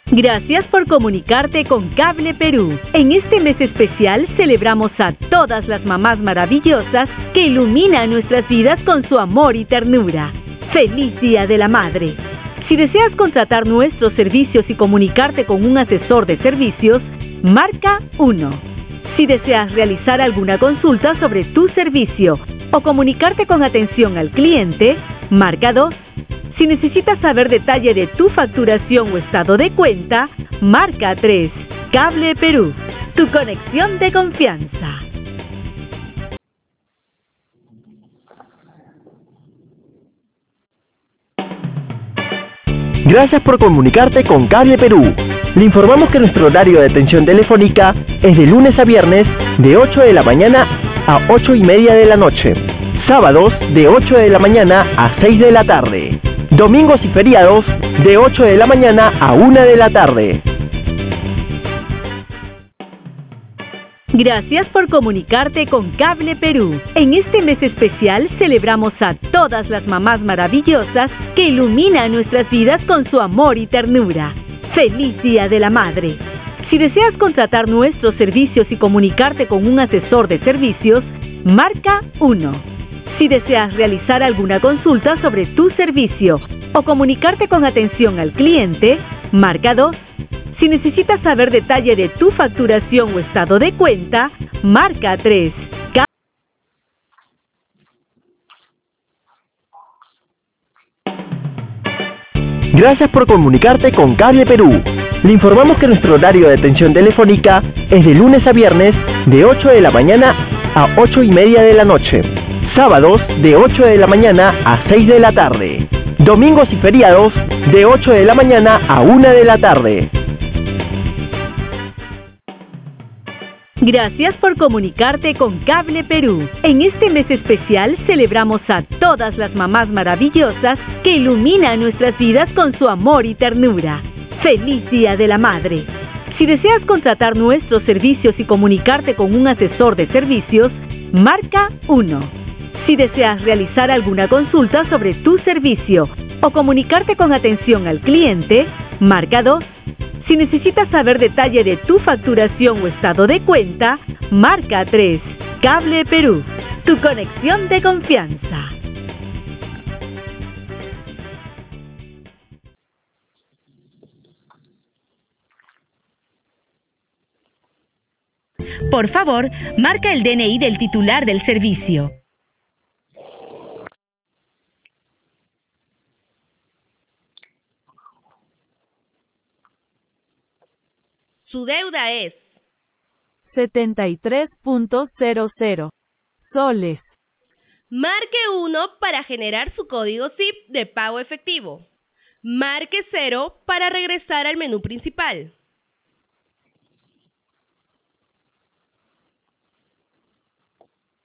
Gracias por comunicarte con Cable Perú. En este mes especial celebramos a todas las mamás maravillosas que iluminan nuestras vidas con su amor y ternura. ¡Feliz Día de la Madre! Si deseas contratar nuestros servicios y comunicarte con un asesor de servicios, marca 1. Si deseas realizar alguna consulta sobre tu servicio o comunicarte con atención al cliente, marca 2. Si necesitas saber detalle de tu facturación o estado de cuenta, marca 3. Cable Perú, tu conexión de confianza. Gracias por comunicarte con Cable Perú. Le informamos que nuestro horario de atención telefónica es de lunes a viernes de 8 de la mañana a 8:30 de la noche. Sábados de 8 de la mañana a 6 de la tarde. Domingos y feriados de 8 de la mañana a 1 de la tarde. Gracias por comunicarte con Cable Perú. En este mes especial celebramos a todas las mamás maravillosas que iluminan nuestras vidas con su amor y ternura. ¡Feliz Día de la Madre! Si deseas contratar nuestros servicios y comunicarte con un asesor de servicios, marca 1. Si deseas realizar alguna consulta sobre tu servicio o comunicarte con atención al cliente, marca 2. Si necesitas saber detalle de tu facturación o estado de cuenta, marca 3. Gracias por comunicarte con Cable Perú. Le informamos que nuestro horario de atención telefónica es de lunes a viernes de 8 de la mañana a 8:30 de la noche. Sábados de 8 de la mañana a 6 de la tarde. Domingos y feriados de 8 de la mañana a 1 de la tarde. Gracias por comunicarte con Cable Perú. En este mes especial celebramos a todas las mamás maravillosas que iluminan nuestras vidas con su amor y ternura. ¡Feliz Día de la Madre! Si deseas contratar nuestros servicios y comunicarte con un asesor de servicios, marca 1. Si deseas realizar alguna consulta sobre tu servicio o comunicarte con atención al cliente, marca 2. Si necesitas saber detalle de tu facturación o estado de cuenta, marca 3. Cable Perú, tu conexión de confianza. Por favor, marca el DNI del titular del servicio. Su deuda es 73.00 soles. Marque 1 para generar su código SIP de pago efectivo. Marque 0 para regresar al menú principal.